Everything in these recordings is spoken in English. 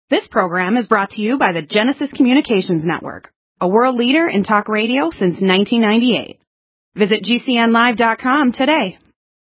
This program is brought to you by the Genesis Communications Network, a world leader in talk radio since 1998. Visit GCNlive.com today.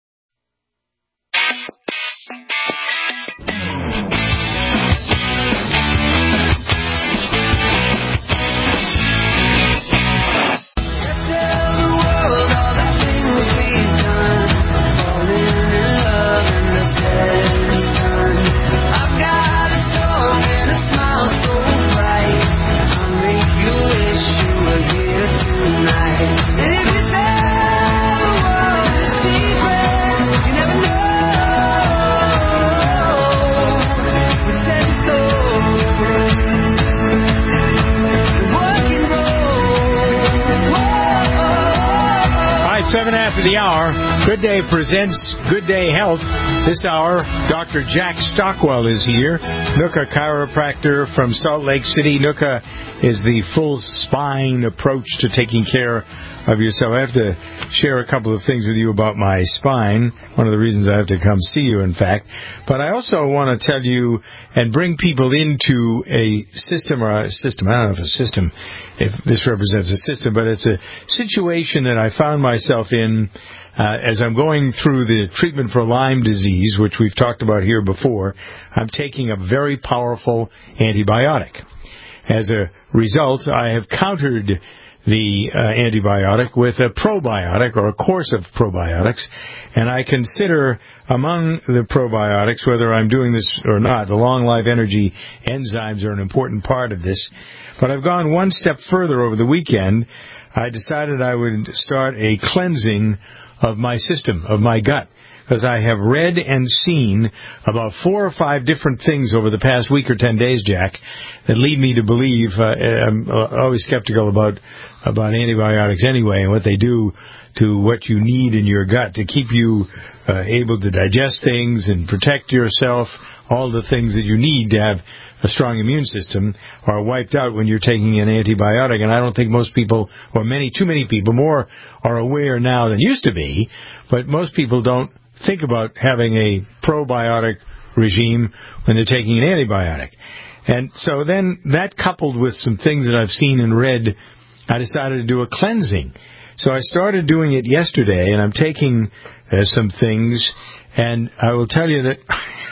Seven after the hour, Good Day presents Good Day Health. This hour, Dr. Jack Stockwell is here, NUCCA chiropractor from Salt Lake City. NUCCA is the full spine approach to taking care of yourself. I have to share a couple of things with you about my spine, one of the reasons I have to come see you, in fact. But I also want to tell you and bring people into a system, I don't know if a system, if this represents a system, but it's a situation that I found myself in as I'm going through the treatment for Lyme disease, which we've talked about here before. I'm taking a very powerful antibiotic. As a result, I have countered the antibiotic with a probiotic or a course of probiotics, and I consider among the probiotics, whether I'm doing this or not, the long life energy enzymes are an important part of this. But I've gone one step further over the weekend. I decided I would start a cleansing of my system, of my gut, because I have read and seen about 4 or 5 different things over the past week or 10 days, Jack, that lead me to believe, I'm always skeptical about antibiotics anyway and what they do to what you need in your gut to keep you able to digest things and protect yourself. All the things that you need to have a strong immune system are wiped out when you're taking an antibiotic, and I don't think most people, or too many people, more are aware now than used to be, but most people don't think about having a probiotic regime when they're taking an antibiotic. And so then that coupled with some things that I've seen and read, I decided to do a cleansing. So I started doing it yesterday, and I'm taking some things, and I will tell you that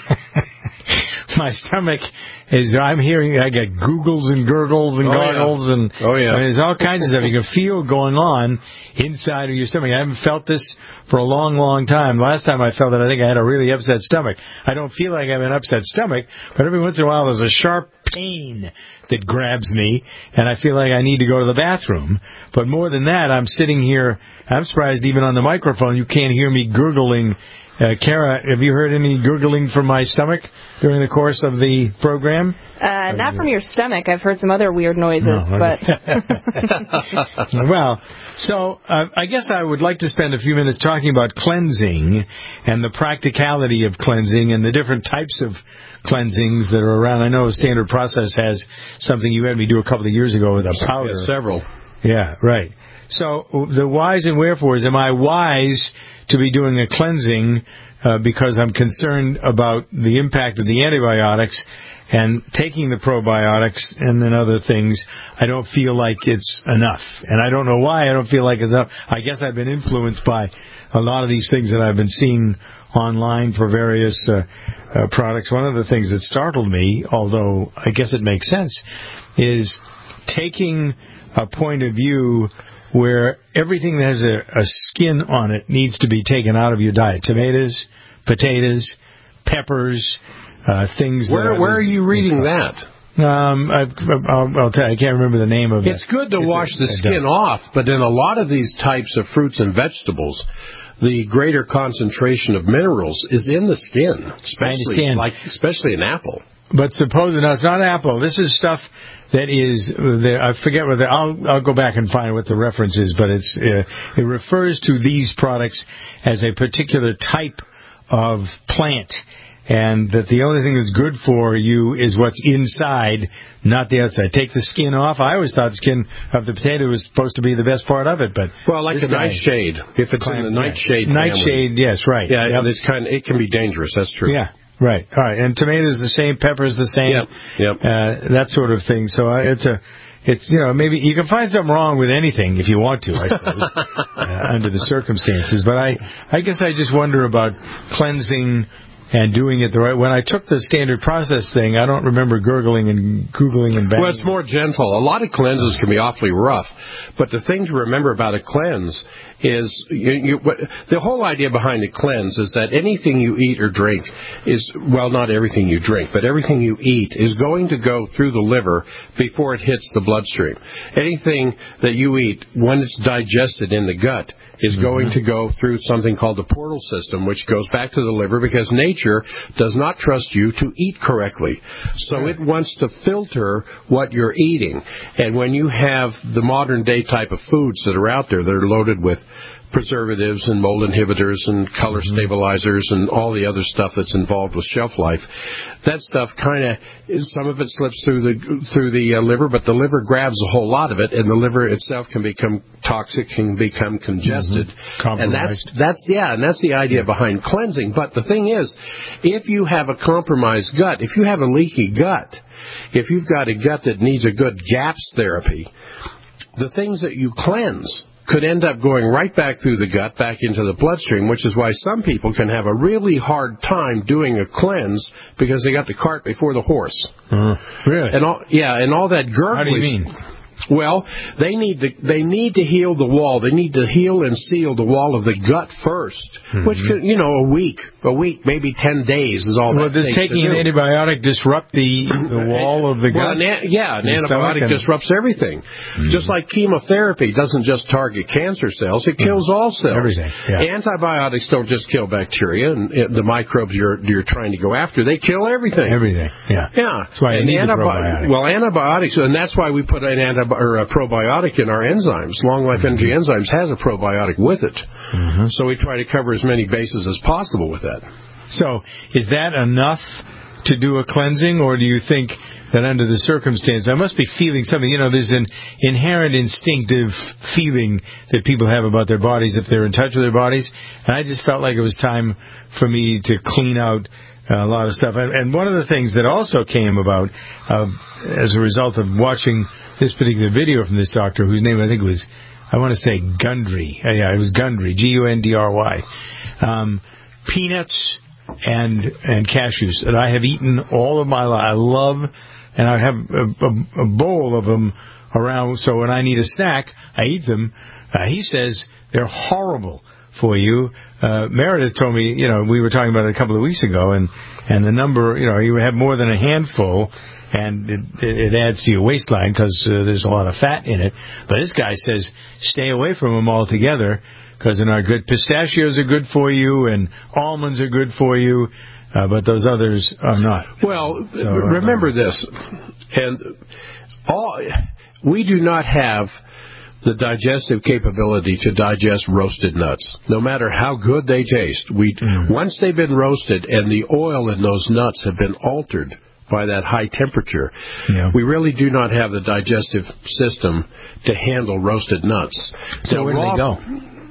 my stomach is, I'm hearing, I get googles and gurgles and gargles, and there's all kinds of stuff you can feel going on inside of your stomach. I haven't felt this for a long, long time. Last time I felt it, I think I had a really upset stomach. I don't feel like I have an upset stomach, but every once in a while there's a sharp pain that grabs me, and I feel like I need to go to the bathroom. But more than that, I'm sitting here, I'm surprised even on the microphone you can't hear me gurgling. Kara, have you heard any gurgling from my stomach during the course of the program? Not from your stomach. I've heard some other weird noises, but... Well, so I guess I would like to spend a few minutes talking about cleansing and the practicality of cleansing and the different types of cleansings that are around. I know Standard Process has something you had me do a couple of years ago with a powder. Yeah, several. Yeah, right. So the whys and wherefores, am I wise to be doing a cleansing because I'm concerned about the impact of the antibiotics, and taking the probiotics and then other things, I don't feel like it's enough. And I don't know why I don't feel like it's enough. I guess I've been influenced by a lot of these things that I've been seeing online for various products. One of the things that startled me, although I guess it makes sense, is taking a point of view where everything that has a skin on it needs to be taken out of your diet. Tomatoes, potatoes, peppers, things. Where are you reading that? I'll tell you, I can't remember the name of it. It's good to wash the skin off, but in a lot of these types of fruits and vegetables, the greater concentration of minerals is in the skin, especially an apple. But suppose it's not apple. This is stuff that is, I forget whether, I'll go back and find what the reference is, but it refers to these products as a particular type of plant, and that the only thing that's good for you is what's inside, not the outside. Take the skin off. I always thought the skin of the potato was supposed to be the best part of it, but like a nightshade, if it's in the nightshade family. Nightshade, yes, right. Yeah, yep. It can be dangerous. That's true. Yeah. Right. All right. And tomatoes the same, peppers the same. Yep. That sort of thing. So it's maybe you can find something wrong with anything if you want to, I suppose, under the circumstances. But I guess I just wonder about cleansing and doing it the right. When I took the standard process thing, I don't remember gurgling and googling and banging. Well, it's more gentle. A lot of cleanses can be awfully rough, but the thing to remember about a cleanse is the whole idea behind a cleanse is that anything you eat or drink is, well, not everything you drink, but everything you eat is going to go through the liver before it hits the bloodstream. Anything that you eat, when it's digested in the gut, is going to go through something called the portal system, which goes back to the liver because nature does not trust you to eat correctly. So it wants to filter what you're eating. And when you have the modern day type of foods that are out there that are loaded with preservatives and mold inhibitors and color stabilizers and all the other stuff that's involved with shelf life, that stuff some of it slips through the liver, but the liver grabs a whole lot of it, and the liver itself can become toxic, can become congested. Compromised. And that's the idea behind cleansing. But the thing is, if you have a compromised gut, if you have a leaky gut, if you've got a gut that needs a good GAPS therapy, the things that you cleanse could end up going right back through the gut, back into the bloodstream, which is why some people can have a really hard time doing a cleanse because they got the cart before the horse. Really? And all that gurgling. How do you mean? Well, they need to heal the wall. They need to heal and seal the wall of the gut first, which could, a week, maybe 10 days is all that takes. Does taking an antibiotic disrupt the wall of the gut? An antibiotic disrupts everything. Just like chemotherapy doesn't just target cancer cells, it kills all cells. Everything. Yeah. Antibiotics don't just kill bacteria and the microbes you're trying to go after. They kill everything. Everything. Yeah. Yeah. That's why you need a probiotic. Well, antibiotics, and that's why we put an a probiotic in our enzymes. Long Life Energy Enzymes has a probiotic with it. So we try to cover as many bases as possible with that. So is that enough to do a cleansing, or do you think that under the circumstance, I must be feeling something? There's an inherent instinctive feeling that people have about their bodies if they're in touch with their bodies, and I just felt like it was time for me to clean out a lot of stuff. And one of the things that also came about as a result of watching this particular video from this doctor, whose name I think was, I want to say Gundry. Yeah, it was Gundry, Gundry. Peanuts and cashews that I have eaten all of my life. I love, and I have a bowl of them around, so when I need a snack, I eat them. He says they're horrible for you. Meredith told me, we were talking about it a couple of weeks ago, and the number, you have more than a handful, and it adds to your waistline because there's a lot of fat in it. But this guy says stay away from them altogether because they're not good. Pistachios are good for you, and almonds are good for you, but those others are not. Well, remember this, and we do not have the digestive capability to digest roasted nuts, no matter how good they taste. Once they've been roasted and the oil in those nuts have been altered by that high temperature, we really do not have the digestive system to handle roasted nuts. So where do they go?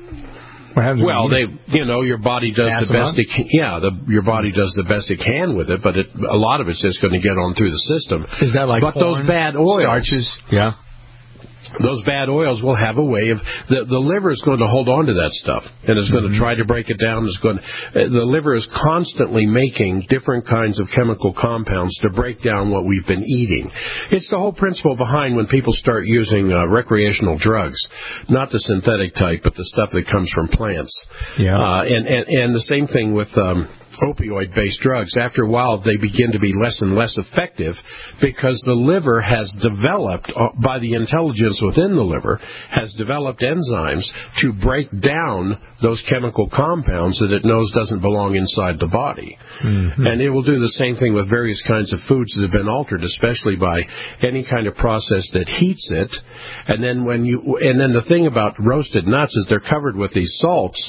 Well, your body does the best it can. Yeah, your body does the best it can with it, but a lot of it's just going to get on through the system. Is that like corn, those bad oils, starches? Yeah. Those bad oils will have a way of the liver is going to hold on to that stuff and is going to try to break it down. The liver is constantly making different kinds of chemical compounds to break down what we've been eating. It's the whole principle behind when people start using recreational drugs, not the synthetic type, but the stuff that comes from plants. Yeah. And the same thing with opioid-based drugs. After a while, they begin to be less and less effective because the liver has developed, by the intelligence within the liver, has developed enzymes to break down those chemical compounds that it knows doesn't belong inside the body. And it will do the same thing with various kinds of foods that have been altered, especially by any kind of process that heats it. And then the thing about roasted nuts is they're covered with these salts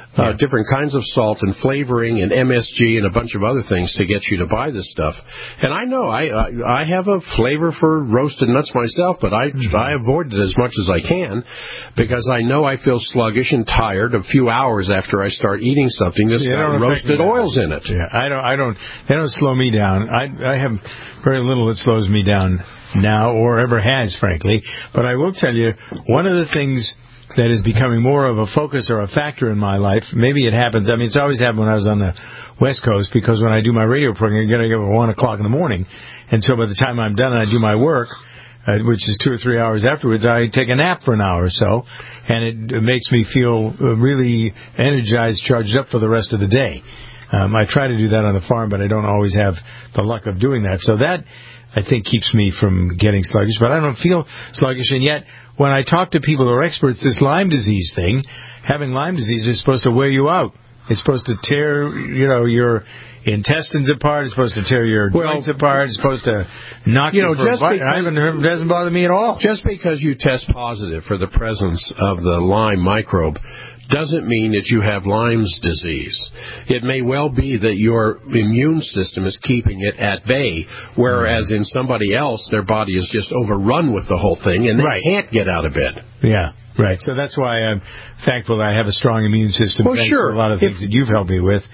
different kinds of salt and flavoring and MSG and a bunch of other things to get you to buy this stuff. And I know I have a flavor for roasted nuts myself, but I avoid it as much as I can because I know I feel sluggish and tired a few hours after I start eating something that's got roasted oils in it. Yeah, they don't slow me down. I have very little that slows me down now or ever has, frankly. But I will tell you, one of the things that is becoming more of a focus or a factor in my life, maybe it happens, it's always happened when I was on the West Coast, because when I do my radio program, I get up at 1 o'clock in the morning. And so by the time I'm done and I do my work, which is 2 or 3 hours afterwards, I take a nap for an hour or so, and it makes me feel really energized, charged up for the rest of the day. I try to do that on the farm, but I don't always have the luck of doing that. So that, I think, keeps me from getting sluggish. But I don't feel sluggish, and yet when I talk to people who are experts, this Lyme disease thing, having Lyme disease is supposed to wear you out. It's supposed to tear, your intestines apart. It's supposed to tear your joints apart. It's supposed to knock you for a bite. It doesn't bother me at all. Just because you test positive for the presence of the Lyme microbe doesn't mean that you have Lyme's disease. It may well be that your immune system is keeping it at bay, whereas in somebody else, their body is just overrun with the whole thing, and they can't get out of bed. Yeah. Right, so that's why I'm thankful that I have a strong immune system. Well, sure. For a lot of things that you've helped me with.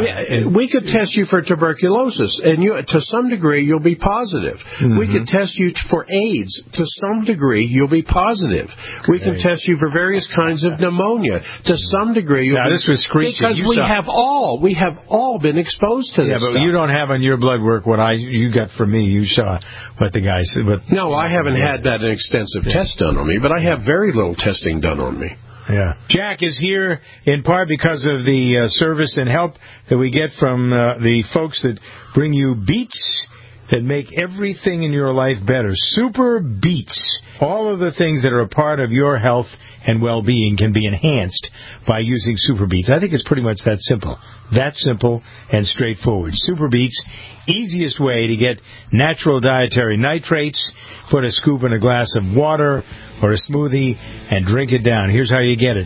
We could test you for tuberculosis, and to some degree you'll be positive. Mm-hmm. We could test you for AIDS. To some degree you'll be positive. We can test you for various kinds of pneumonia. To some degree you'll be... This was screeching. Because we have all been exposed to this but stuff. you don't have on your blood work what you got from me. You saw what the guy said. No, I haven't had that extensive test done on me, but I have very little testing done on me. Yeah. Jack is here in part because of the service and help that we get from the folks that bring you beets that make everything in your life better. Super Beets. All of the things that are a part of your health and well-being can be enhanced by using Super Beets. I think it's pretty much that simple. That simple and straightforward. Super Beets, easiest way to get natural dietary nitrates. Put a scoop in a glass of water or a smoothie and drink it down. Here's how you get it.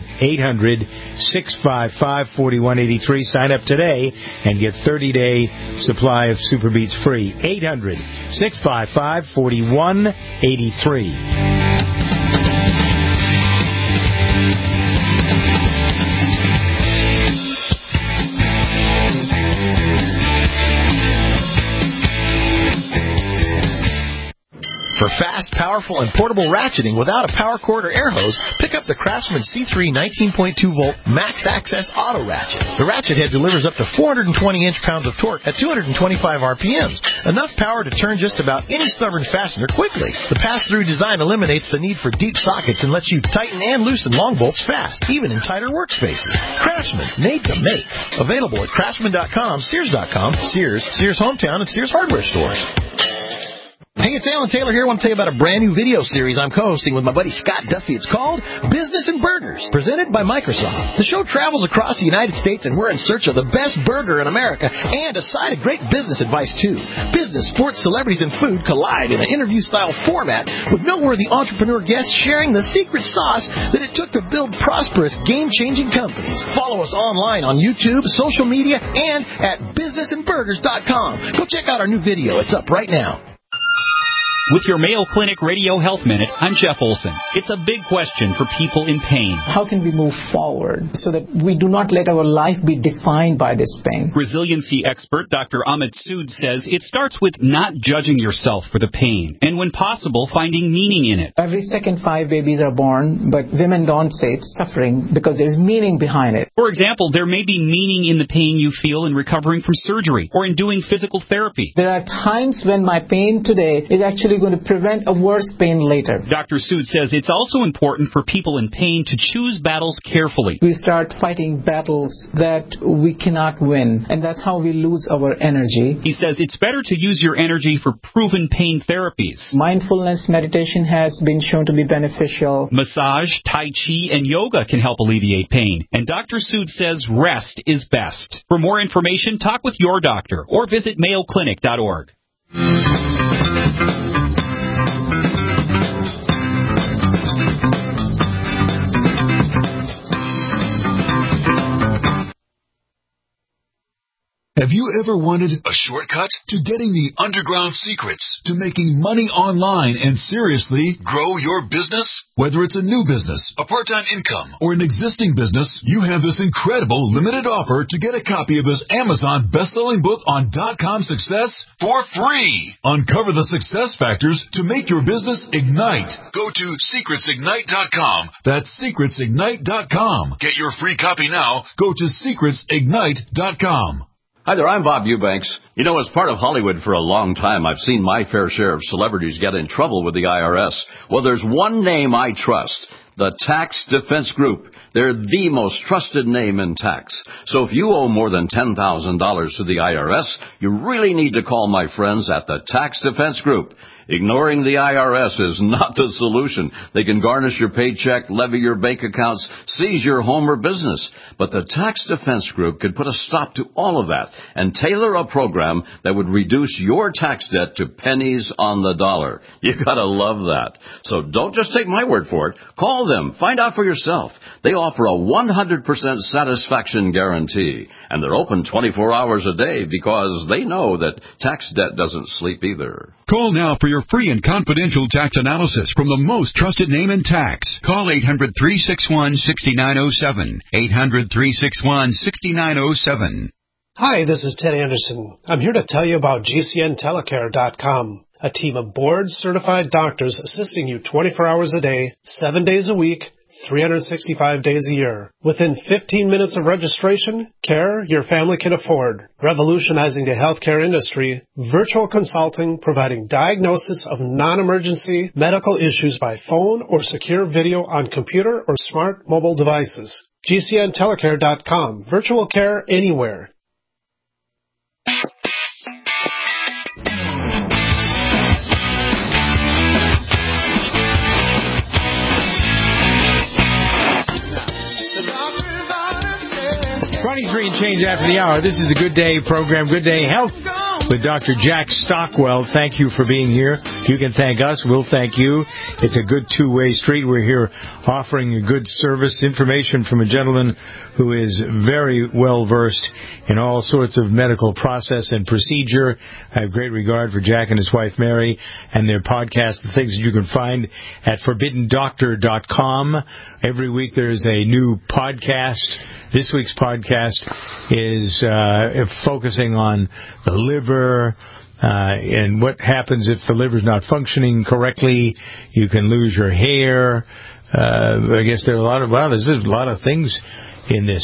800-655-4183. Sign up today and get 30-day supply of Super Beets free. 800-655-4183. For fast, powerful, and portable ratcheting without a power cord or air hose, pick up the Craftsman C3 19.2-volt Max Access Auto Ratchet. The ratchet head delivers up to 420 inch-pounds of torque at 225 RPMs, enough power to turn just about any stubborn fastener quickly. The pass-through design eliminates the need for deep sockets and lets you tighten and loosen long bolts fast, even in tighter workspaces. Craftsman, made to make. Available at Craftsman.com, Sears.com, Sears Hometown, and Sears Hardware stores. Hey, it's Alan Taylor here. I want to tell you about a brand new video series I'm co-hosting with my buddy Scott Duffy. It's called Business and Burgers, presented by Microsoft. The show travels across the United States, and we're in search of the best burger in America and a side of great business advice, too. Business, sports, celebrities, and food collide in an interview-style format with noteworthy entrepreneur guests sharing the secret sauce that it took to build prosperous, game-changing companies. Follow us online on YouTube, social media, and at businessandburgers.com. Go check out our new video. It's up right now. With your Mayo Clinic Radio Health Minute, I'm Jeff Olson. It's a big question for people in pain. How can we move forward so that we do not let our life be defined by this pain? Resiliency expert Dr. Amit Sood says it starts with not judging yourself for the pain, and when possible, finding meaning in it. Every second 5 babies are born, but women don't say it's suffering because there's meaning behind it. For example, there may be meaning in the pain you feel in recovering from surgery or in doing physical therapy. There are times when my pain today is actually going to prevent a worse pain later. Dr. Sood says it's also important for people in pain to choose battles carefully. We start fighting battles that we cannot win, and that's how we lose our energy. He says it's better to use your energy for proven pain therapies. Mindfulness meditation has been shown to be beneficial. Massage, Tai Chi, and yoga can help alleviate pain. And Dr. Sood says rest is best. For more information, talk with your doctor or visit mayoclinic.org. Have you ever wanted a shortcut to getting the underground secrets to making money online and seriously grow your business? Whether it's a new business, a part-time income, or an existing business, you have this incredible limited offer to get a copy of his Amazon best-selling book on .com success for free. Uncover the success factors to make your business ignite. Go to secretsignite.com. That's secretsignite.com. Get your free copy now. Go to secretsignite.com. Hi there, I'm Bob Eubanks. You know, as part of Hollywood for a long time, I've seen my fair share of celebrities get in trouble with the IRS. Well, there's one name I trust, the Tax Defense Group. They're the most trusted name in tax. So if you owe more than $10,000 to the IRS, you really need to call my friends at the Tax Defense Group. Ignoring the IRS is not the solution. They can garnish your paycheck, levy your bank accounts, seize your home or business. But the Tax Defense Group could put a stop to all of that and tailor a program that would reduce your tax debt to pennies on the dollar. You gotta love that. So don't just take my word for it. Call them. Find out for yourself. They offer a 100% satisfaction guarantee. And they're open 24 hours a day because they know that tax debt doesn't sleep either. Call now for your free and confidential tax analysis from the most trusted name in tax. Call 800-361-6907. 800-361-6907. Hi, this is Ted Anderson. I'm here to tell you about GCNtelecare.com, a team of board-certified doctors assisting you 24 hours a day, 7 days a week, 365 days a year. Within 15 minutes of registration, care your family can afford. Revolutionizing the healthcare industry, virtual consulting providing diagnosis of non-emergency medical issues by phone or secure video on computer or smart mobile devices. GCNtelecare.com. Virtual care anywhere. And change after the hour. This is the Good Day program, Good Day Health, with Dr. Jack Stockwell. Thank you for being here. You can thank us. We'll thank you. It's a good two-way street. We're here offering a good service, information from a gentleman who is very well-versed in all sorts of medical process and procedure. I have great regard for Jack and his wife, Mary, and their podcast, the things that you can find at ForbiddenDoctor.com. Every week there's a new podcast. This week's podcast is focusing on the liver and what happens if the liver's not functioning correctly. You can lose your hair. I guess there are there's a lot of things in this.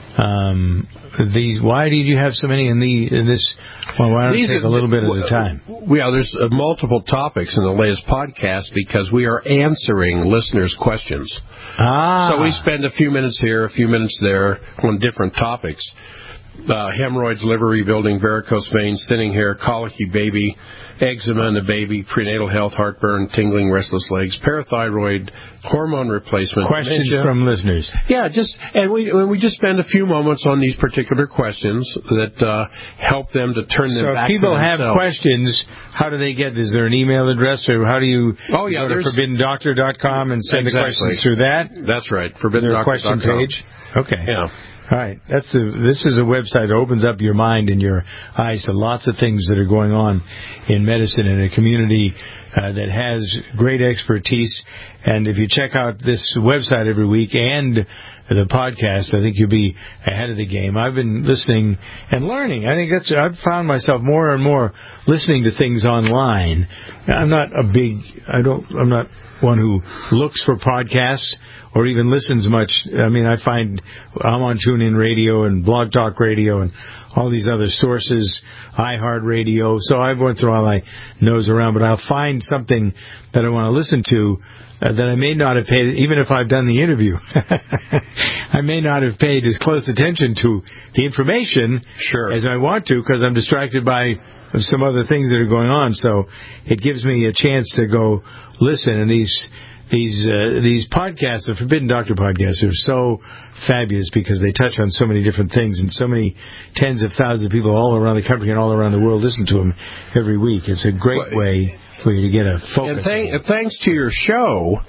Why did you have so many in this? Well, why don't you take a little bit at a time? Yeah, there's multiple topics in the latest podcast because we are answering listeners' questions. So we spend a few minutes here, a few minutes there on different topics. Hemorrhoids, liver rebuilding, varicose veins, thinning hair, colicky baby, eczema in the baby, prenatal health, heartburn, tingling, restless legs, parathyroid, hormone replacement. Questions dementia. From listeners. Yeah, we just spend a few moments on these particular questions that help them to turn them back to themselves. So if people have questions, how do they get? Is there an email address, or how do you go to ForbiddenDoctor.com and send the questions through that? That's right, ForbiddenDoctor.com. Question page? Okay. Yeah. All right. This is a website that opens up your mind and your eyes to lots of things that are going on in medicine in a community that has great expertise. And if you check out this website every week and the podcast, I think you'll be ahead of the game. I've been listening and learning. I think I've found myself more and more listening to things online. I'm not one who looks for podcasts or even listens much. I mean, I find I'm on TuneIn Radio and Blog Talk Radio and all these other sources, iHeartRadio. So I went through all my nose around, but I'll find something that I want to listen to that I may not have paid, even if I've done the interview. I may not have paid as close attention to the information as I want to because I'm distracted by some other things that are going on. So it gives me a chance to go listen. And these podcasts, the Forbidden Doctor podcasts, are so fabulous because they touch on so many different things, and so many tens of thousands of people all around the country and all around the world listen to them every week. It's a great way for you to get a focus. And thanks to your show,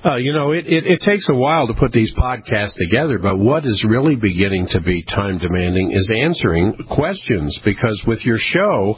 It takes a while to put these podcasts together, but what is really beginning to be time demanding is answering questions, because with your show,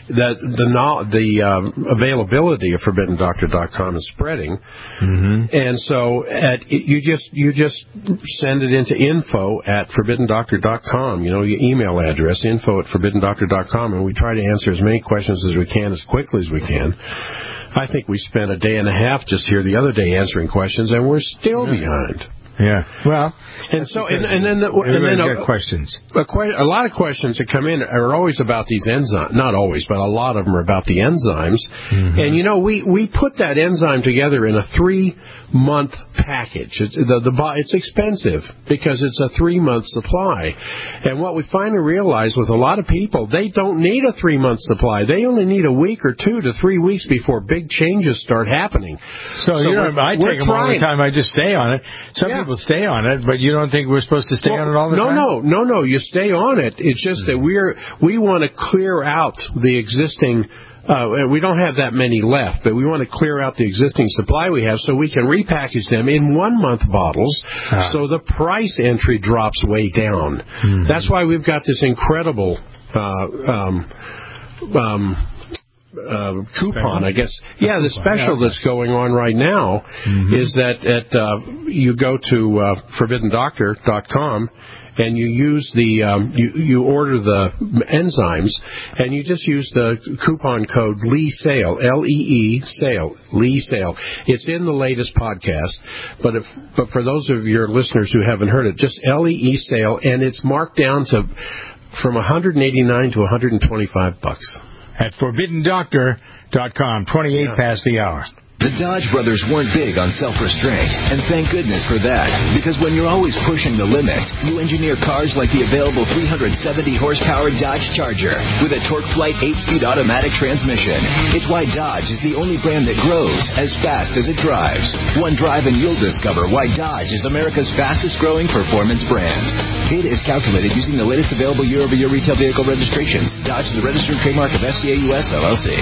the availability of ForbiddenDoctor.com is spreading, and so you just send it into info@ForbiddenDoctor.com. Your email address, info@ForbiddenDoctor.com, and we try to answer as many questions as we can as quickly as we can. I think we spent a day and a half just here the other day answering questions, and we're still behind. Yeah. Well, and then questions. A lot of questions that come in are always about these enzymes. Not always, but a lot of them are about the enzymes. And we put that enzyme together in a 3-month package. It's expensive because it's a 3-month supply. And what we finally realized with a lot of people, they don't need a 3-month supply. They only need a week or 2 to 3 weeks before big changes start happening. So I take them all the time. I just stay on it. Some people stay on it, but you don't think we're supposed to stay on it all the time? No. You stay on it. It's just that we want to clear out the existing. We don't have that many left, but we want to clear out the existing supply we have so we can repackage them in 1-month bottles, so the price entry drops way down. That's why we've got this incredible coupon, I guess. Yeah, the special that's going on right now is that you go to ForbiddenDoctor.com and you use you order the enzymes, and you just use the coupon code LEESALE, LEE sale, Lee Sale. It's in the latest podcast, but for those of your listeners who haven't heard it, just LEE sale, and it's marked down to from $189 to $125. At ForbiddenDoctor.com, 28 past the hour. The Dodge brothers weren't big on self-restraint, and thank goodness for that. Because when you're always pushing the limits, you engineer cars like the available 370-horsepower Dodge Charger with a TorqueFlite 8-speed automatic transmission. It's why Dodge is the only brand that grows as fast as it drives. One drive and you'll discover why Dodge is America's fastest-growing performance brand. Data is calculated using the latest available year-over-year retail vehicle registrations. Dodge is the registered trademark of FCA US LLC.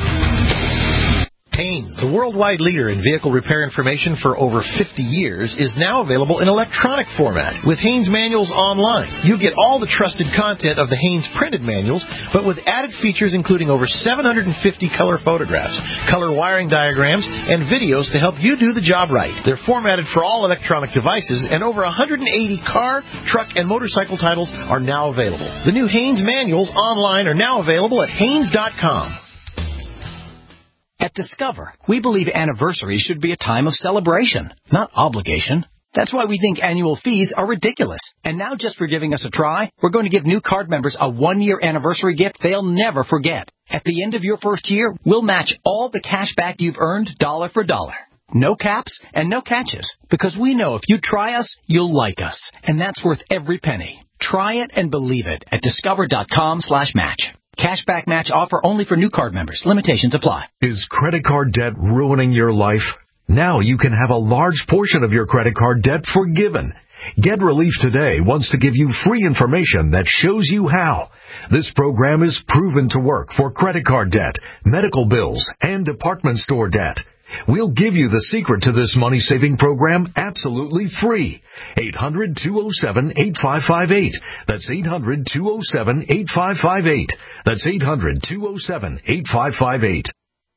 Haynes, the worldwide leader in vehicle repair information for over 50 years, is now available in electronic format with Haynes Manuals Online. You get all the trusted content of the Haynes printed manuals, but with added features including over 750 color photographs, color wiring diagrams, and videos to help you do the job right. They're formatted for all electronic devices, and over 180 car, truck, and motorcycle titles are now available. The new Haynes Manuals Online are now available at Haynes.com. At Discover, we believe anniversaries should be a time of celebration, not obligation. That's why we think annual fees are ridiculous. And now, just for giving us a try, we're going to give new card members a 1-year anniversary gift they'll never forget. At the end of your first year, we'll match all the cash back you've earned dollar for dollar. No caps and no catches, because we know if you try us, you'll like us. And that's worth every penny. Try it and believe it at discover.com/match. Cashback match offer only for new card members. Limitations apply. Is credit card debt ruining your life? Now you can have a large portion of your credit card debt forgiven. Get Relief Today wants to give you free information that shows you how. This program is proven to work for credit card debt, medical bills, and department store debt. We'll give you the secret to this money-saving program absolutely free. 800-207-8558. That's 800-207-8558. That's 800-207-8558.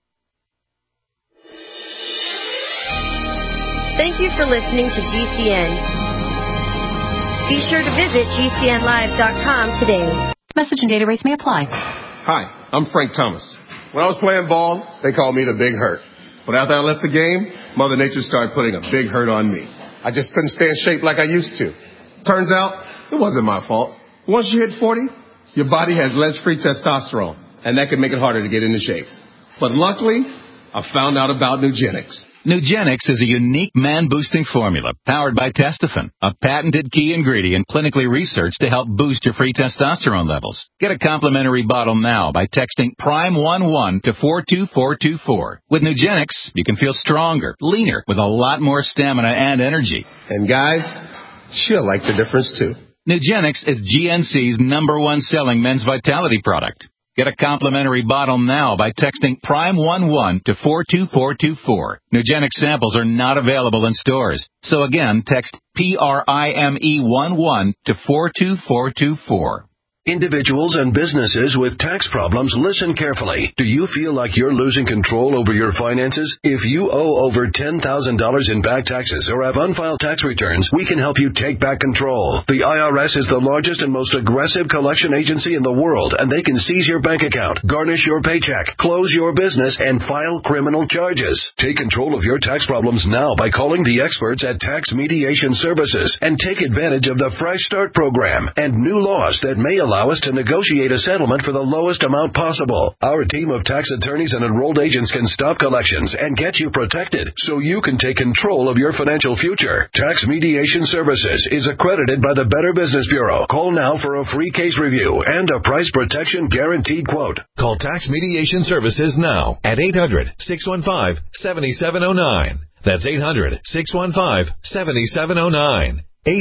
Thank you for listening to GCN. Be sure to visit GCNlive.com today. Message and data rates may apply. Hi, I'm Frank Thomas. When I was playing ball, they called me the Big Hurt. But after I left the game, Mother Nature started putting a big hurt on me. I just couldn't stay in shape like I used to. Turns out, it wasn't my fault. Once you hit 40, your body has less free testosterone, and that can make it harder to get into shape. But luckily, I found out about Nugenix. Nugenix is a unique man-boosting formula powered by Testofen, a patented key ingredient clinically researched to help boost your free testosterone levels. Get a complimentary bottle now by texting PRIME11 to 42424. With Nugenix, you can feel stronger, leaner, with a lot more stamina and energy. And guys, she'll like the difference too. Nugenix is GNC's #1 selling men's vitality product. Get a complimentary bottle now by texting Prime11 to 42424. Nugenic samples are not available in stores. So again, text PRIME11 to 42424. Individuals and businesses with tax problems, listen carefully. Do you feel like you're losing control over your finances? If you owe over $10,000 in back taxes or have unfiled tax returns, we can help you take back control. The IRS is the largest and most aggressive collection agency in the world, and they can seize your bank account, garnish your paycheck, close your business, and file criminal charges. Take control of your tax problems now by calling the experts at Tax Mediation Services and take advantage of the Fresh Start program and new laws that may allow us to negotiate a settlement for the lowest amount possible. Our team of tax attorneys and enrolled agents can stop collections and get you protected so you can take control of your financial future. Tax Mediation Services is accredited by the Better Business Bureau. Call now for a free case review and a price protection guaranteed quote. Call Tax Mediation Services now at 800-615-7709. That's 800-615-7709.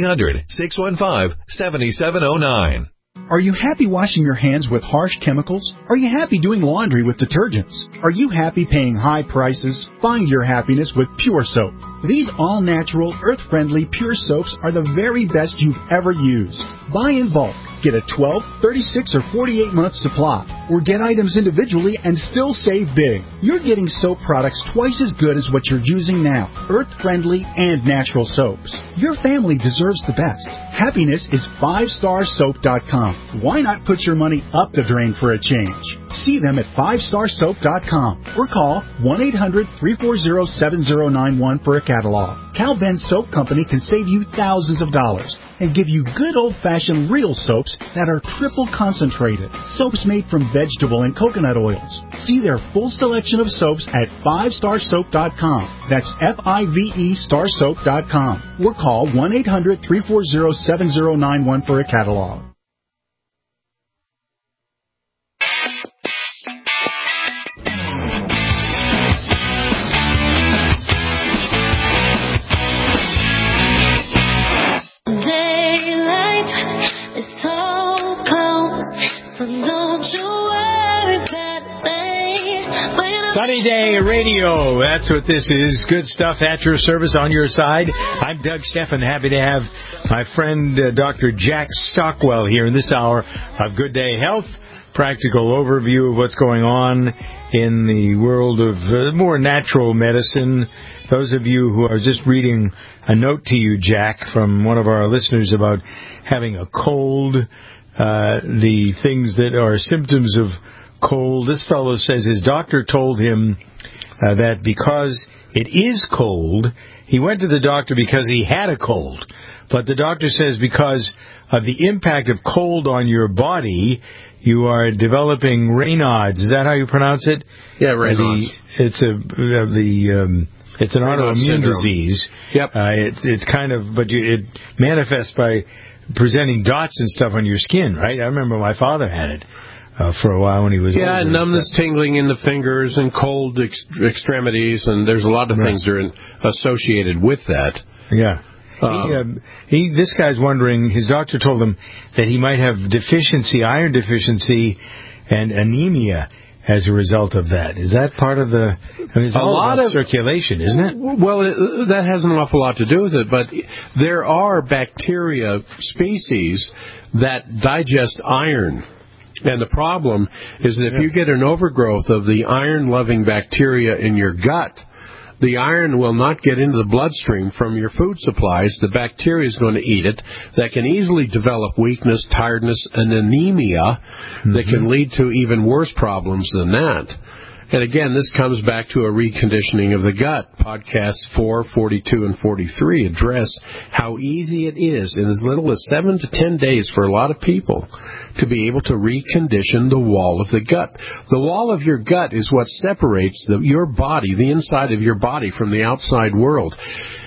800-615-7709. Are you happy washing your hands with harsh chemicals? Are you happy doing laundry with detergents? Are you happy paying high prices? Find your happiness with Pure Soap. These all-natural, earth-friendly Pure Soaps are the very best you've ever used. Buy in bulk. Get a 12, 36, or 48-month supply. Or get items individually and still save big. You're getting soap products twice as good as what you're using now. Earth-friendly and natural soaps. Your family deserves the best. Happiness is 5starsoap.com. Why not put your money up the drain for a change? See them at 5starsoap.com or call 1-800-340-7091 for a catalog. Cal Ben Soap Company can save you thousands of dollars and give you good old-fashioned real soaps that are triple concentrated. Soaps made from vegetable and coconut oils. See their full selection of soaps at 5starsoap.com. That's F-I-V-E starsoap.com. Or call 1-800-340-7091 for a catalog. Sunny Day Radio, that's what this is. Good stuff at your service, on your side. I'm Doug Steffen, happy to have my friend Dr. Jack Stockwell here in this hour of Good Day Health. Practical overview of what's going on in the world of more natural medicine. Those of you who are just reading a note to you, Jack, from one of our listeners about having a cold, the things that are symptoms of cold. This fellow says his doctor told him that because it is cold, he went to the doctor because he had a cold. But the doctor says because of the impact of cold on your body, you are developing Raynaud's. Is that how you pronounce it? Yeah, Raynaud's. It's an autoimmune disease. Yep. It's kind of, but it manifests by presenting dots and stuff on your skin, right? I remember my father had it. For a while when he was older. Numbness, tingling in the fingers, and cold extremities, and there's a lot of things that are associated with that. Yeah. This guy's wondering, his doctor told him that he might have iron deficiency, and anemia as a result of that. Is that part of the... it's all about circulation, isn't it? Well, that has an awful lot to do with it, but there are bacteria species that digest iron. And the problem is that if you get an overgrowth of the iron-loving bacteria in your gut, the iron will not get into the bloodstream from your food supplies. The bacteria is going to eat it. That can easily develop weakness, tiredness, and anemia that can lead to even worse problems than that. And again, this comes back to a reconditioning of the gut. Podcasts 4, 42, and 43 address how easy it is in as little as 7 to 10 days for a lot of people to be able to recondition the wall of the gut. The wall of your gut is what separates your body, the inside of your body, from the outside world.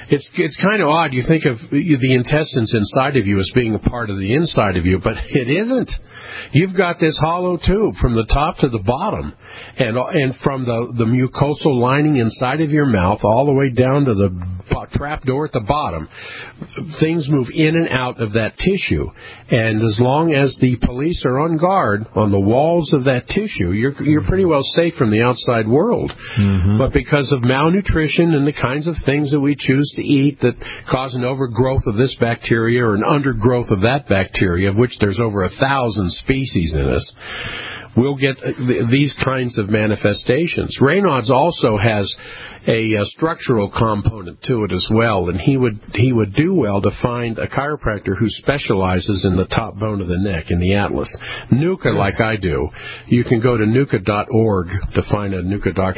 It's kind of odd. You think of the intestines inside of you as being a part of the inside of you, but it isn't. You've got this hollow tube from the top to the bottom, and from the mucosal lining inside of your mouth all the way down to the trap door at the bottom. Things move in and out of that tissue, and as long as the police are on guard on the walls of that tissue, you're pretty well safe from the outside world. Mm-hmm. But because of malnutrition and the kinds of things that we choose to eat that cause an overgrowth of this bacteria or an undergrowth of that bacteria, of which there's over 1,000 species in us, we'll get these kinds of manifestations. Raynaud's also has a structural component to it as well, and he would do well to find a chiropractor who specializes in the top bone of the neck, in the atlas. NUCCA, like I do, you can go to nucca.org to find a NUCCA doctor.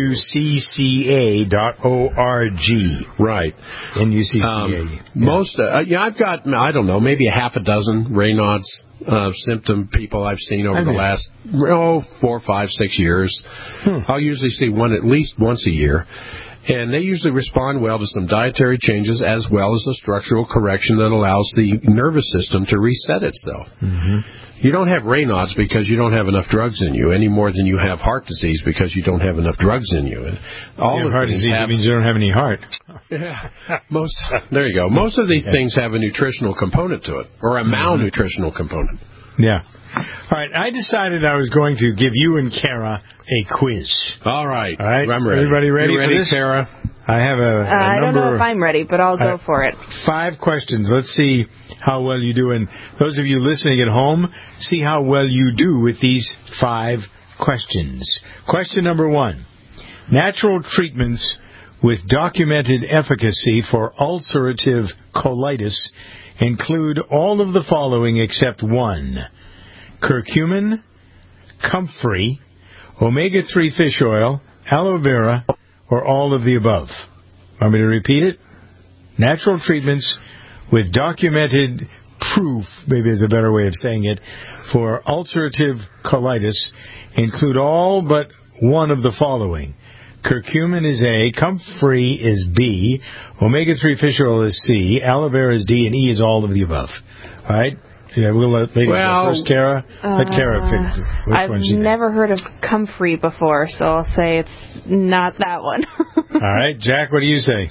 NUCCA.org. Right. NUCCA. I've got, I don't know, maybe a half a dozen Raynaud's symptom people I've seen over the last 4, 5, 6 years. I'll usually see one at least once a year. And they usually respond well to some dietary changes as well as a structural correction that allows the nervous system to reset itself. Mm-hmm. You don't have Raynaud's because you don't have enough drugs in you, any more than you have heart disease because you don't have enough drugs in you. And all of heart disease means you don't have any heart. Yeah. There you go. Most of these things have a nutritional component to it, or a malnutritional component. Yeah. All right, I decided I was going to give you and Kara a quiz. All right. I'm ready. Everybody ready for this? Kara? I have a number. I don't know if I'm ready, but I'll go for it. 5 questions. Let's see how well you do. And those of you listening at home, see how well you do with these 5 questions. Question number 1. Natural treatments with documented efficacy for ulcerative colitis include all of the following except 1. Curcumin, comfrey, omega-3 fish oil, aloe vera, or all of the above. Want me to repeat it? Natural treatments with documented proof, maybe is a better way of saying it, for ulcerative colitis include all but one of the following. Curcumin is A, comfrey is B, omega-3 fish oil is C, aloe vera is D, and E is all of the above. All right? Yeah, we'll let ladies go first. Kara? Let Kara pick. I've never heard of comfrey before, so I'll say it's not that one. All right. Jack, what do you say?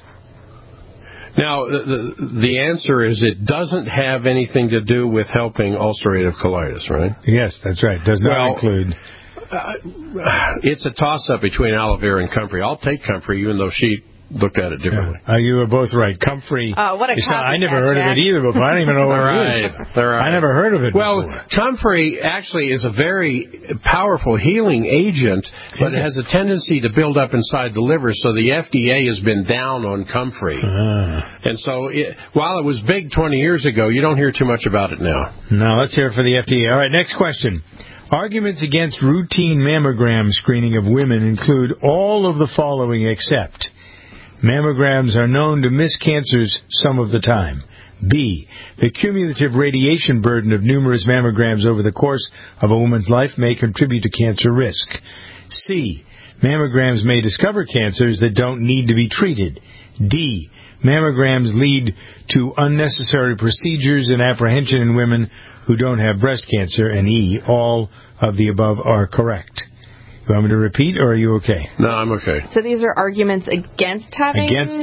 Now, the answer is it doesn't have anything to do with helping ulcerative colitis, right? Yes, that's right. Does not include. It's a toss-up between aloe vera and comfrey. I'll take comfrey, even though she looked at it differently. Yeah. You were both right. Comfrey. What a I never heard of it either before. I don't even know what it is. I never heard of it before. Well, comfrey actually is a very powerful healing agent, but it has a tendency to build up inside the liver, so the FDA has been down on comfrey. And so while it was big 20 years ago, you don't hear too much about it now. No, let's hear it for the FDA. All right, next question. Arguments against routine mammogram screening of women include all of the following except: mammograms are known to miss cancers some of the time. B, the cumulative radiation burden of numerous mammograms over the course of a woman's life may contribute to cancer risk. C, mammograms may discover cancers that don't need to be treated. D, mammograms lead to unnecessary procedures and apprehension in women who don't have breast cancer. And E, all of the above are correct. You want me to repeat, or are you okay? No, I'm okay. So these are arguments against having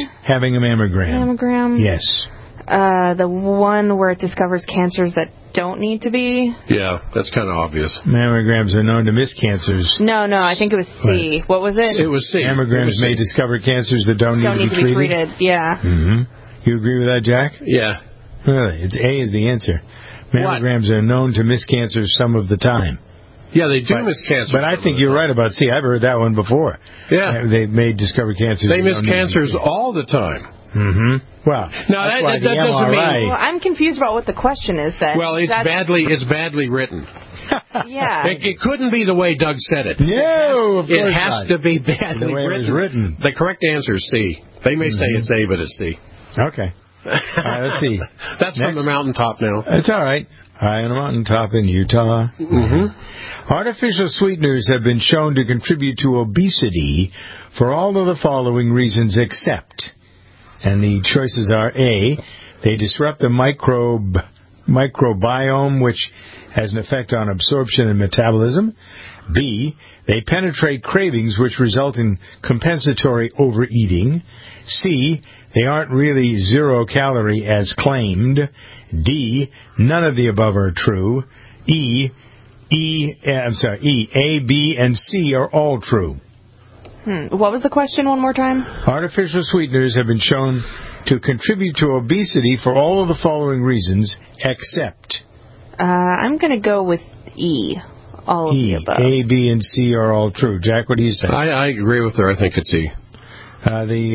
a mammogram. Yes. The one where it discovers cancers that don't need to be. Yeah, that's kind of obvious. Mammograms are known to miss cancers. No, I think it was C. Right. What was it? It was C. Mammograms may discover cancers that don't need to be treated. Yeah. Mm-hmm. You agree with that, Jack? Yeah. Really? It's A is the answer. Mammograms are known to miss cancers some of the time. Yeah, they do miss cancer. But I think you're right about C. I've heard that one before. Yeah. They may discover cancers. They miss cancers all the time. Mm-hmm. Well, now that doesn't mean. Well, I'm confused about what the question is then. Well, it's badly written. Yeah. It couldn't be the way Doug said it. No, of course it has to be badly written. The correct answer is C. They may say it's A, but it's C. Okay. All right, let's see. That's from the mountaintop now. It's all right. High on a mountaintop in Utah. Mm-hmm. Artificial sweeteners have been shown to contribute to obesity for all of the following reasons except: And the choices are A, they disrupt the microbiome, which has an effect on absorption and metabolism. B, they penetrate cravings, which result in compensatory overeating. C, they aren't really zero-calorie as claimed. D, none of the above are true. E, A, B, and C are all true. What was the question one more time? Artificial sweeteners have been shown to contribute to obesity for all of the following reasons, except... I'm going to go with E. All of the above. A, B, and C are all true. Jack, what do you say? I agree with her. I think it's E. The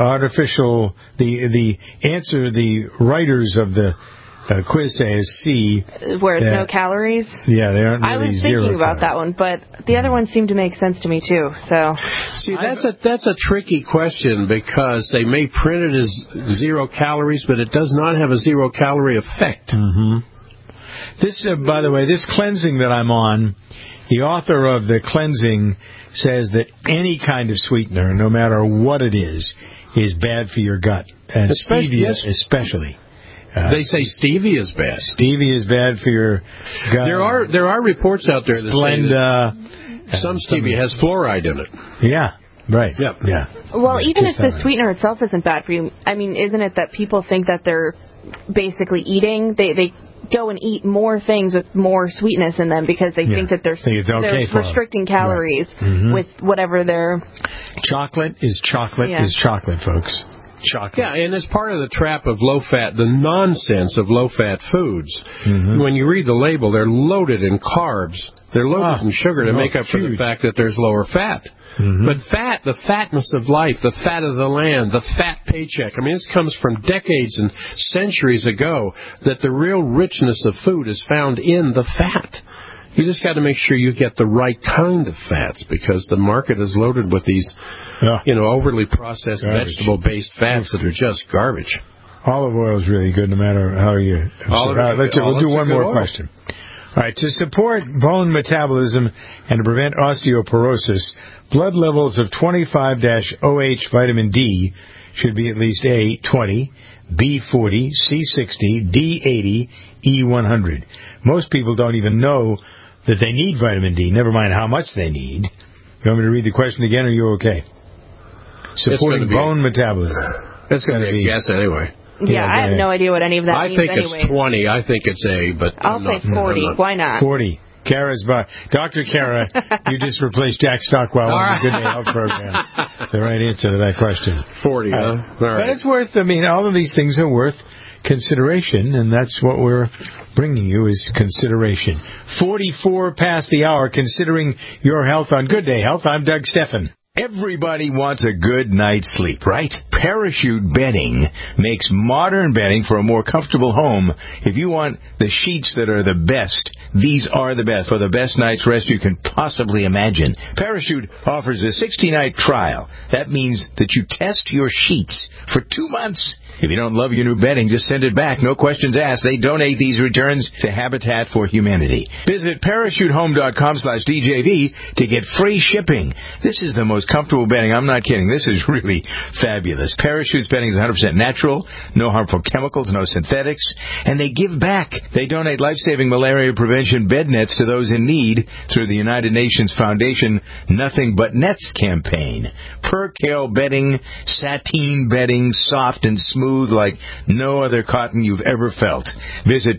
answer, the writers of the quiz say is C. Where it's no calories? Yeah, they aren't really I was zero thinking about that one, but the other one seemed to make sense to me, too. So See, that's a tricky question because they may print it as 0 calories, but it does not have a 0-calorie effect. Mm-hmm. This, by the way, this cleansing that I'm on, the author of the cleansing says that any kind of sweetener, no matter what it is bad for your gut, and stevia especially. They say stevia is bad. Stevia is bad for your gut. There are reports out there that say that some stevia has fluoride in it. Yeah. Right. Yep. Yeah. Well, even if the sweetener itself isn't bad for you, I mean, isn't it that people think that they're basically eating? They go and eat more things with more sweetness in them because they think that they're restricting calories with whatever they're... Chocolate is chocolate, folks. Chocolate. Yeah, and it's part of the trap of low-fat, the nonsense of low-fat foods. Mm-hmm. When you read the label, they're loaded in carbs. They're loaded in sugar to make up for the fact that there's lower fat. Mm-hmm. But fat, the fatness of life, the fat of the land, the fat paycheck, I mean, this comes from decades and centuries ago, that the real richness of food is found in the fat. You just got to make sure you get the right kind of fats because the market is loaded with these, overly processed vegetable-based fats that are just garbage. Olive oil is really good no matter how you... We'll do one more question. All right, to support bone metabolism and to prevent osteoporosis, blood levels of 25-OH vitamin D should be at least A, 20, B, 40, C, 60, D, 80, E, 100. Most people don't even know that they need vitamin D, never mind how much they need. You want me to read the question again, or are you okay? Supporting bone metabolism. It's going to be a guess anyway. Yeah, I have no idea what any of that means anyway. I think it's 20. I think it's A, but I'll say 40. Why not? 40. Kara's by Dr. Kara, you just replaced Jack Stockwell on the Good Day Health program. The right answer to that question. 40, huh? All right. But it's worth, all of these things are worth consideration, and that's what we're bringing you is consideration. 44 past the hour, considering your health on Good Day Health. I'm Doug Steffen. Everybody wants a good night's sleep, right? Parachute bedding makes modern bedding for a more comfortable home. If you want the sheets that are the best, these are the best for the best night's rest you can possibly imagine. Parachute offers a 60-night trial. That means that you test your sheets for 2 months. If you don't love your new bedding, just send it back. No questions asked. They donate these returns to Habitat for Humanity. Visit parachutehome.com/DJV to get free shipping. This is the most comfortable bedding. I'm not kidding. This is really fabulous. Parachute's bedding is 100% natural, no harmful chemicals, no synthetics, and they give back. They donate life-saving malaria prevention bed nets to those in need through the United Nations Foundation Nothing But Nets campaign. Percale bedding, sateen bedding, soft and smooth like no other cotton you've ever felt. Visit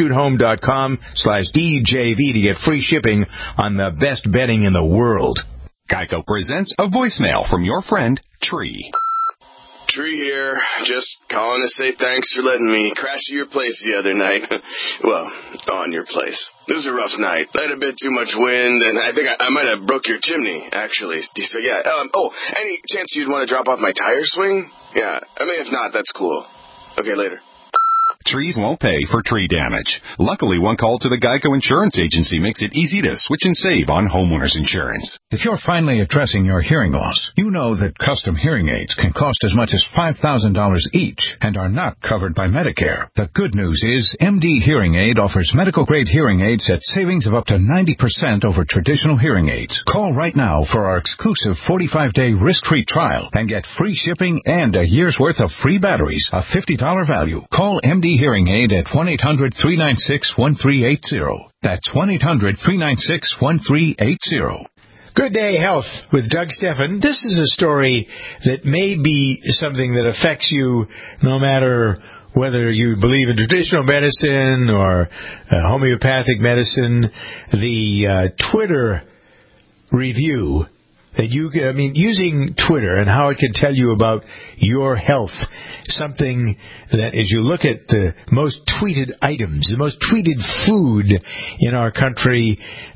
parachutehome.com/DJV to get free shipping on the best bedding in the world. Geico presents a voicemail from your friend, Tree. Tree here, just calling to say thanks for letting me crash at your place the other night. Well, on your place. It was a rough night. I had a bit too much wind, and I think I might have broke your chimney, actually. So, yeah. Any chance you'd want to drop off my tire swing? Yeah. I mean, if not, that's cool. Okay, later. trees won't pay for tree damage. Luckily, one call to the Geico Insurance Agency makes it easy to switch and save on homeowners insurance. If you're finally addressing your hearing loss, you know that custom hearing aids can cost as much as $5,000 each and are not covered by Medicare. The good news is MD Hearing Aid offers medical-grade hearing aids at savings of up to 90% over traditional hearing aids. Call right now for our exclusive 45-day risk-free trial and get free shipping and a year's worth of free batteries, a $50 value. Call MD Hearing Aid at 1-800-396-1380. That's 1-800-396-1380. Good Day Health with Doug Steffen. This is a story that may be something that affects you no matter whether you believe in traditional medicine or homeopathic medicine. The Twitter review that using Twitter and how it can tell you about your health, something that as you look at the most tweeted items, the most tweeted food in our country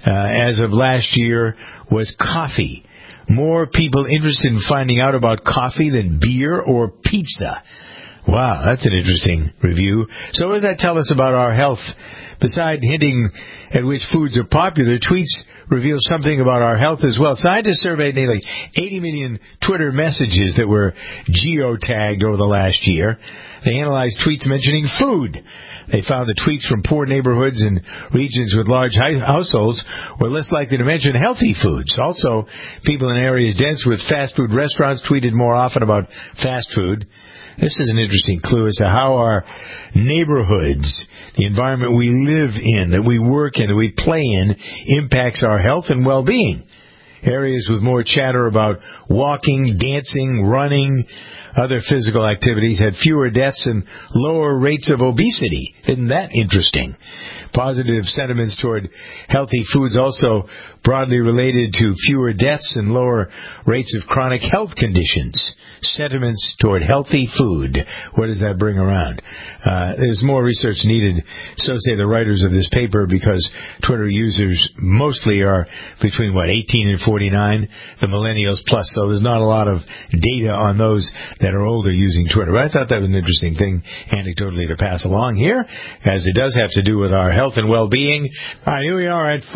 as of last year was coffee. More people interested in finding out about coffee than beer or pizza. Wow, that's an interesting review. So what does that tell us about our health? Besides hinting at which foods are popular, tweets reveal something about our health as well. Scientists surveyed nearly 80 million Twitter messages that were geotagged over the last year. They analyzed tweets mentioning food. They found that tweets from poor neighborhoods and regions with large households were less likely to mention healthy foods. Also, people in areas dense with fast food restaurants tweeted more often about fast food. This is an interesting clue as to how our neighborhoods, the environment we live in, that we work in, that we play in, impacts our health and well-being. Areas with more chatter about walking, dancing, running, other physical activities had fewer deaths and lower rates of obesity. Isn't that interesting? Positive sentiments toward healthy foods also broadly related to fewer deaths and lower rates of chronic health conditions. Sentiments toward healthy food. What does that bring around? There's more research needed, so say the writers of this paper, because Twitter users mostly are between, 18 and 49, the millennials plus, so there's not a lot of data on those that are older using Twitter. But I thought that was an interesting thing, anecdotally, to pass along here, as it does have to do with our health and well-being. All right, here we are at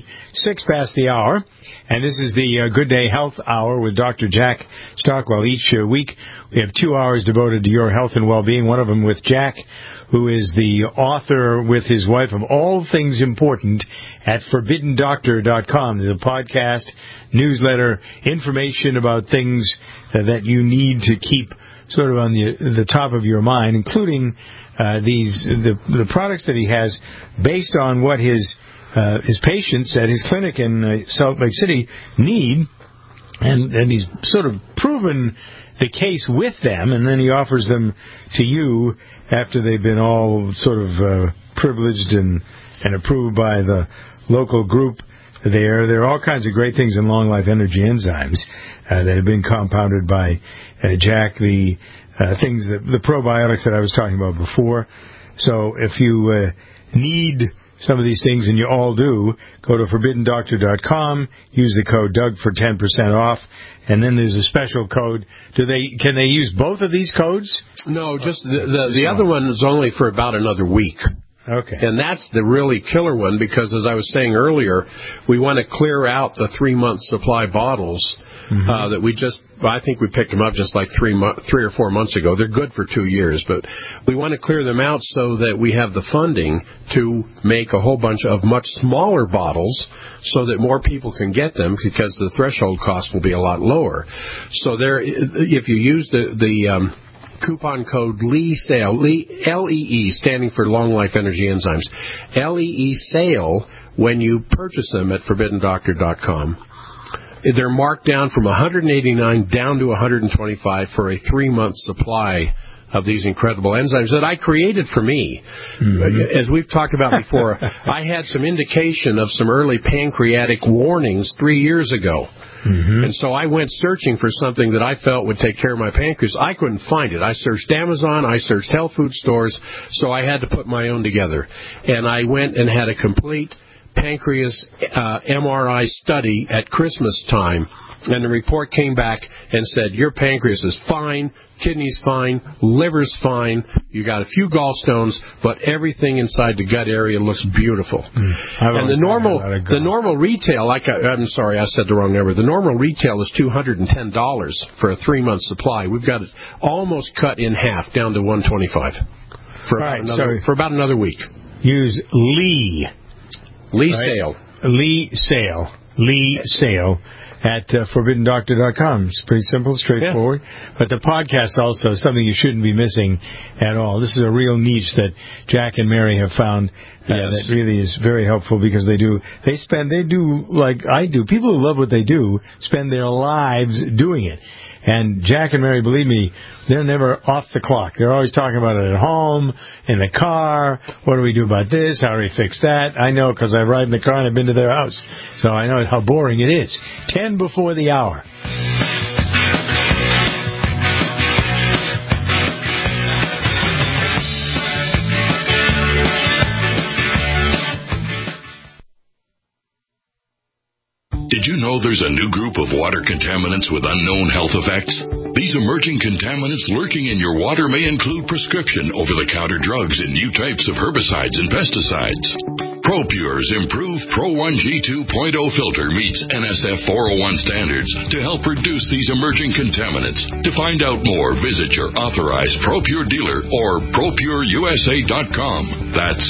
46 past the hour. And this is the Good Day Health Hour with Dr. Jack Stockwell. Each week we have 2 hours devoted to your health and well-being, one of them with Jack, who is the author with his wife of All Things Important at ForbiddenDoctor.com. There's a podcast, newsletter, information about things that you need to keep sort of on the top of your mind, including the products that he has based on what his patients at his clinic in Salt Lake City need, and he's sort of proven the case with them, and then he offers them to you after they've been all sort of privileged and approved by the local group there. There are all kinds of great things in Long Life Energy enzymes that have been compounded by Jack, the things, the probiotics that I was talking about before. So if you need some of these things, and you all do, go to ForbiddenDoctor.com, use the code Doug for 10% off, and then there's a special code. Can they use both of these codes? No, just the other one is only for about another week. Okay. And that's the really killer one, because as I was saying earlier, we want to clear out the 3-month supply bottles that I think we picked them up just like 3 or 4 months ago. They're good for 2 years, but we want to clear them out so that we have the funding to make a whole bunch of much smaller bottles so that more people can get them, because the threshold cost will be a lot lower. So if you use the coupon code LEE-SALE, LEE, standing for Long Life Energy Enzymes, LEE-SALE, when you purchase them at ForbiddenDoctor.com, they're marked down from $189 down to $125 for a 3-month supply of these incredible enzymes that I created for me. As we've talked about before, I had some indication of some early pancreatic warnings 3 years ago. And so I went searching for something that I felt would take care of my pancreas. I couldn't find it. I searched Amazon, I searched health food stores, so I had to put my own together. And I went and had a complete pancreas MRI study at Christmas time And the report came back and said, your pancreas is fine, kidney's fine, liver's fine, you got a few gallstones, but everything inside the gut area looks beautiful. And the normal retail, I'm sorry, I said the wrong number. The normal retail is $210 for a 3-month supply. We've got it almost cut in half, down to $125 for about another week. Use Lee Sale at ForbiddenDoctor.com. It's pretty simple, straightforward. Yeah. But the podcast also is something you shouldn't be missing at all. This is a real niche that Jack and Mary have found that really is very helpful, because they do like I do. People who love what they do spend their lives doing it. And Jack and Mary, believe me, they're never off the clock. They're always talking about it at home, in the car. What do we do about this? How do we fix that? I know, because I ride in the car and I've been to their house. So I know how boring it is. 10 before the hour. Did you know there's a new group of water contaminants with unknown health effects? These emerging contaminants lurking in your water may include prescription over-the-counter drugs and new types of herbicides and pesticides. ProPure's improved Pro-1G 2.0 filter meets NSF 401 standards to help reduce these emerging contaminants. To find out more, visit your authorized ProPure dealer or ProPureUSA.com. That's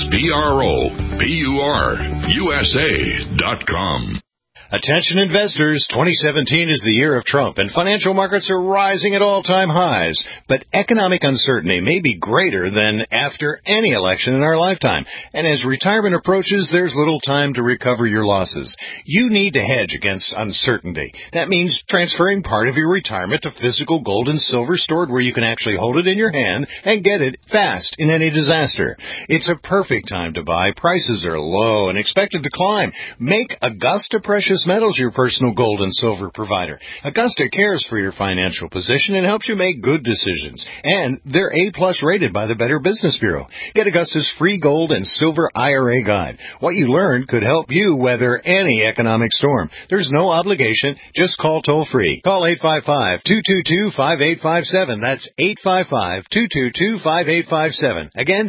ProPureUSA.com. Attention investors, 2017 is the year of Trump, and financial markets are rising at all-time highs. But economic uncertainty may be greater than after any election in our lifetime. And as retirement approaches, there's little time to recover your losses. You need to hedge against uncertainty. That means transferring part of your retirement to physical gold and silver stored where you can actually hold it in your hand and get it fast in any disaster. It's a perfect time to buy. Prices are low and expected to climb. Make Augusta Precious Metals your personal gold and silver provider. Augusta cares for your financial position and helps you make good decisions. And they're A+ rated by the Better Business Bureau. Get Augusta's free gold and silver IRA guide. What you learn could help you weather any economic storm. There's no obligation. Just call toll-free. Call 855-222-5857. That's 855-222-5857. Again,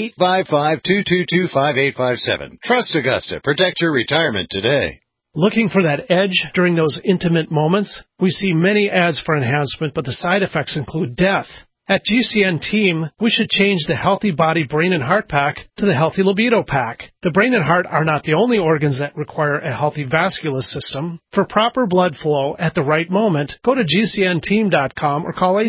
855-222-5857. Trust Augusta. Protect your retirement today. Looking for that edge during those intimate moments? We see many ads for enhancement, but the side effects include death. At GCN Team, we should change the Healthy Body, Brain, and Heart Pack to the Healthy Libido Pack. The brain and heart are not the only organs that require a healthy vascular system. For proper blood flow at the right moment, go to GCNteam.com or call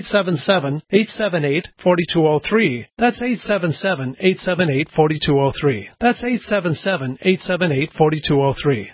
877-878-4203. That's 877-878-4203. That's 877-878-4203.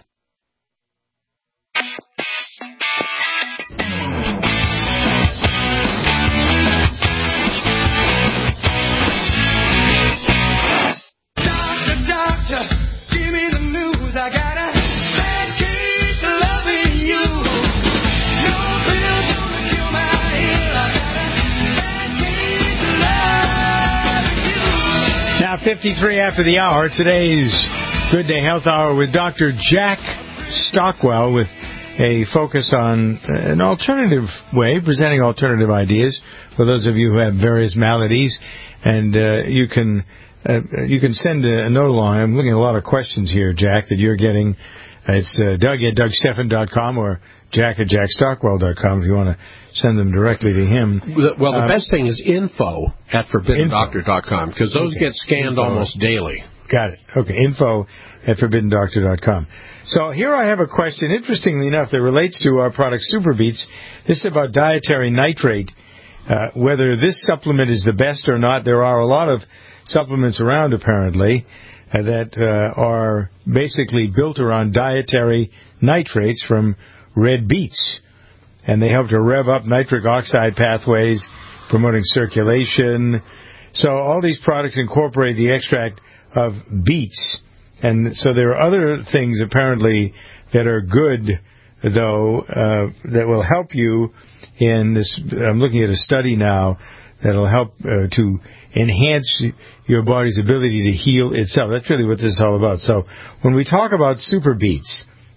Now 53 after the hour. Today's Good Day Health Hour with Dr. Jack Stockwell, with a focus on an alternative way, presenting alternative ideas for those of you who have various maladies. And you can send a note along. I'm looking at a lot of questions here, Jack, that you're getting. It's Doug at DougSteffen.com or Jack at JackStockwell.com if you want to send them directly to him. Well, the best thing is info at ForbiddenDoctor.com, because those get scanned almost daily. Got it. Okay, info at ForbiddenDoctor.com. So here I have a question, interestingly enough, that relates to our product Super Beets. This is about dietary nitrate, whether this supplement is the best or not. There are a lot of supplements around, apparently, that are basically built around dietary nitrates from red beets. And they help to rev up nitric oxide pathways, promoting circulation. So all these products incorporate the extract of beets. And so there are other things, apparently, that are good, though, that will help you in this. I'm looking at a study now that will help to enhance your body's ability to heal itself. That's really what this is all about. So when we talk about Super Beets,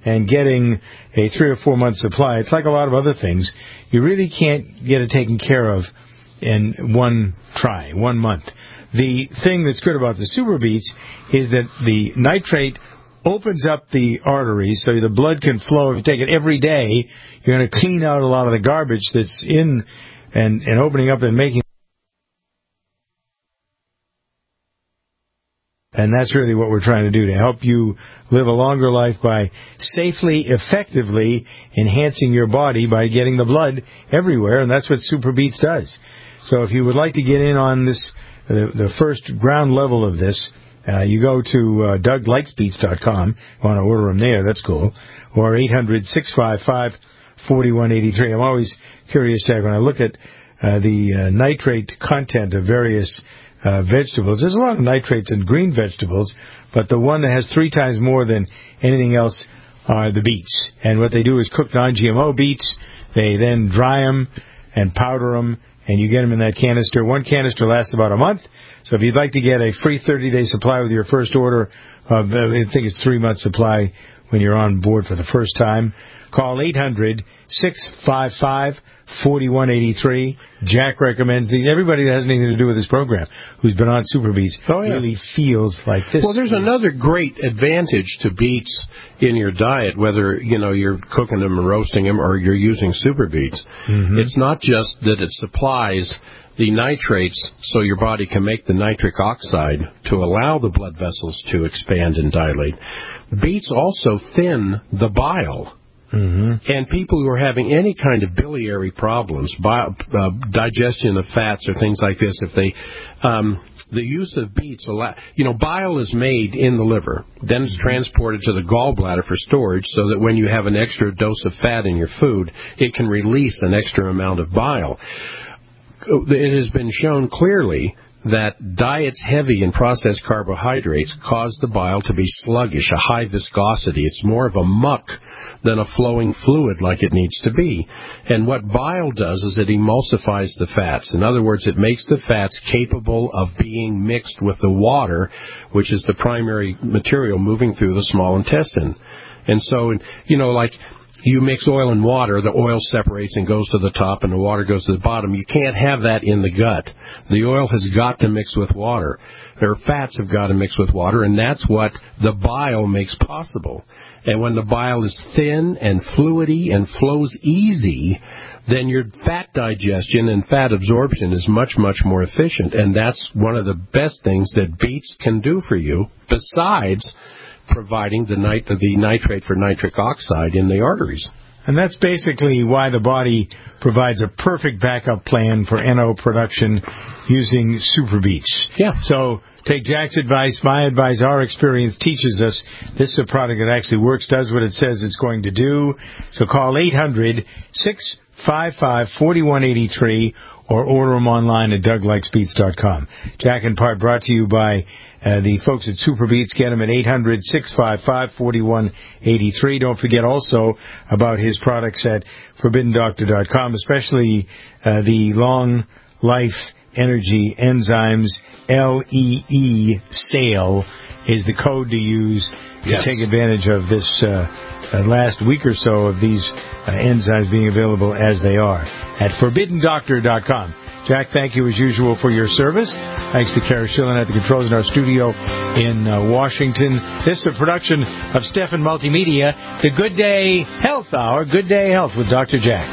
and getting a 3 or 4 month supply, it's like a lot of other things. You really can't get it taken care of in one try, 1 month. The thing that's good about the Super Beets is that the nitrate opens up the arteries so the blood can flow. If you take it every day, you're going to clean out a lot of the garbage that's in and opening up and making. And that's really what we're trying to do, to help you live a longer life by safely, effectively enhancing your body by getting the blood everywhere, and that's what Super Beets does. So if you would like to get in on this, the first ground level of this, you go to DougLikesBeets.com. You want to order them there, that's cool. Or 800-655-4183. I'm always curious, Jack, when I look at the nitrate content of various vegetables. There's a lot of nitrates in green vegetables, but the one that has 3 times more than anything else are the beets. And what they do is cook non-GMO beets. They then dry them and powder them, and you get them in that canister. One canister lasts about a month. So if you'd like to get a free 30-day supply with your first order of, I think it's 3-month supply when you're on board for the first time, call 800-655-4183. Jack recommends these. Everybody that has anything to do with this program who's been on Super Beets really feels like this. Well, there's another great advantage to beets in your diet, whether you're cooking them or roasting them or you're using Super Beets. Mm-hmm. It's not just that it supplies the nitrates so your body can make the nitric oxide to allow the blood vessels to expand and dilate. Beets also thin the bile. Mm-hmm. And people who are having any kind of biliary problems, digestion of fats or things like this, if they, the use of beets, bile is made in the liver, then it's transported to the gallbladder for storage so that when you have an extra dose of fat in your food, it can release an extra amount of bile. It has been shown clearly that diets heavy in processed carbohydrates cause the bile to be sluggish, a high viscosity. It's more of a muck than a flowing fluid like it needs to be. And what bile does is it emulsifies the fats. In other words, it makes the fats capable of being mixed with the water, which is the primary material moving through the small intestine. And so, like you mix oil and water, the oil separates and goes to the top, and the water goes to the bottom. You can't have that in the gut. The oil has got to mix with water. Their fats have got to mix with water, and that's what the bile makes possible. And when the bile is thin and fluidy and flows easy, then your fat digestion and fat absorption is much, much more efficient. And that's one of the best things that beets can do for you, besides providing the nitrate for nitric oxide in the arteries. And that's basically why the body provides a perfect backup plan for NO production using Super Beets. Yeah. So take Jack's advice, my advice, our experience teaches us this is a product that actually works, does what it says it's going to do. So call 800-655-4183 or order them online at DougLikesBeets.com. Jack and Part brought to you by the folks at Super Beets. Get them at 800-655-4183. Don't forget also about his products at ForbiddenDoctor.com, especially the Long Life Energy Enzymes. LEE SALE is the code to use to take advantage of this last week or so of these enzymes being available as they are at ForbiddenDoctor.com. Jack, thank you as usual for your service. Thanks to Kara Schillen at the controls in our studio in Washington. This is a production of Stefan Multimedia, the Good Day Health Hour, Good Day Health with Dr. Jack.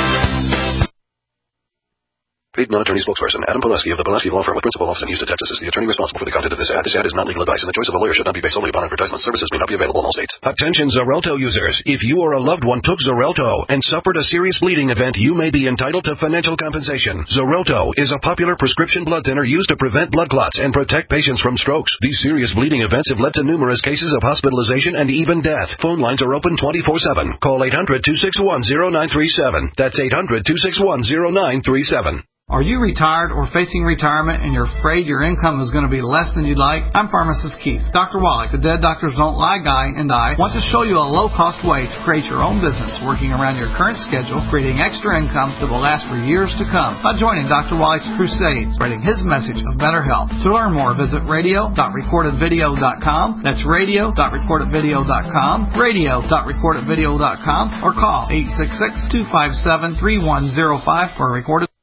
Paid non-attorney spokesperson Adam Pileski of the Pileski Law Firm with principal office in Houston, Texas is the attorney responsible for the content of this ad. This ad is not legal advice, and the choice of a lawyer should not be based solely upon advertisement. Services may not be available in all states. Attention Xarelto users. If you or a loved one took Xarelto and suffered a serious bleeding event, you may be entitled to financial compensation. Xarelto is a popular prescription blood thinner used to prevent blood clots and protect patients from strokes. These serious bleeding events have led to numerous cases of hospitalization and even death. Phone lines are open 24/7. Call 800-261-0937. That's 800-261-0937. Are you retired or facing retirement and you're afraid your income is going to be less than you'd like? I'm Pharmacist Keith. Dr. Wallach, the Dead Doctors Don't Lie guy, and I want to show you a low-cost way to create your own business working around your current schedule, creating extra income that will last for years to come by joining Dr. Wallach's crusade, spreading his message of better health. To learn more, visit radio.recordedvideo.com. That's radio.recordedvideo.com, radio.recordedvideo.com, or call 866-257-3105 for a recorded